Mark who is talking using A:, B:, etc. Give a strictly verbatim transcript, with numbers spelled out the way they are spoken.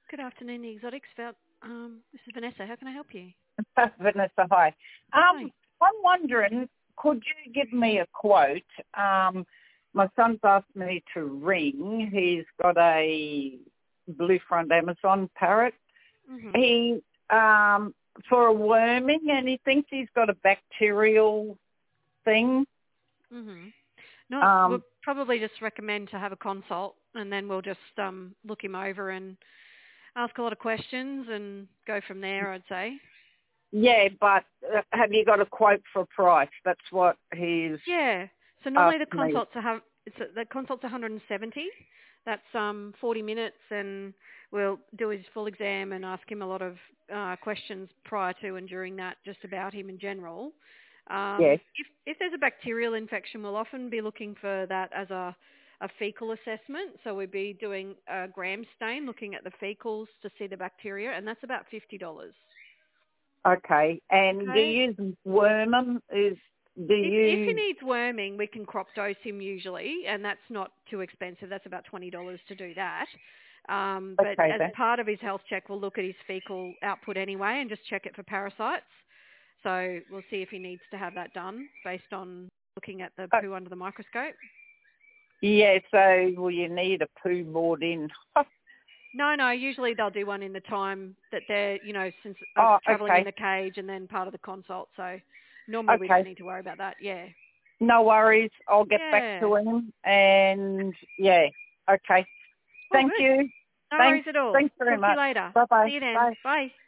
A: Good afternoon, the Exotics. About, um, this is Vanessa. How can I help you?
B: Vanessa, hi.
A: Hi.
B: Um, I'm wondering, could you give me a quote? Um, my son's asked me to ring. He's got a blue front Amazon parrot.
A: Mm-hmm.
B: He, um, for a worming, and he thinks he's got a bacterial thing.
A: Mm-hmm. No,
B: Um,
A: we'll probably just recommend to have a consult, and then we'll just um, look him over and ask a lot of questions and go from there, I'd say.
B: yeah, but uh, have you got a quote for a price? That's what he's
A: Yeah. So normally the
B: asked me.
A: consults are have, it's a, the consults are one hundred seventy. That's um forty minutes, and we'll do his full exam and ask him a lot of uh, questions prior to and during that, just about him in general. Um,
B: Yes.
A: if if there's a bacterial infection, we'll often be looking for that as a a fecal assessment. So we'd be doing a gram stain, looking at the fecals to see the bacteria, and that's about fifty dollars.
B: Okay. And do
A: Okay.
B: you use worm 'em? Is do
A: If, if he
B: you?
A: needs worming, we can crop dose him usually, and that's not too expensive. That's about twenty dollars to do that. Um, but
B: Okay
A: as
B: then.
A: part of his health check, we'll look at his fecal output anyway and just check it for parasites. So we'll see if he needs to have that done based on looking at the
B: Uh,
A: poo under the microscope.
B: yeah. So will you need a poo board in?
A: No, no, usually they'll do one in the time that they're, you know, since uh,
B: Oh,
A: travelling in
B: okay.
A: the cage and then part of the consult. So normally we don't
B: Okay.
A: need to worry about that. Yeah.
B: No worries. I'll get back
A: Yeah.
B: to him. And yeah. Okay.
A: Oh,
B: Thank
A: good.
B: you.
A: No worries
B: Thanks.
A: at all.
B: Thanks very
A: Talk to you
B: much.
A: later.
B: Bye-bye.
A: See you then.
B: Bye.
A: Bye.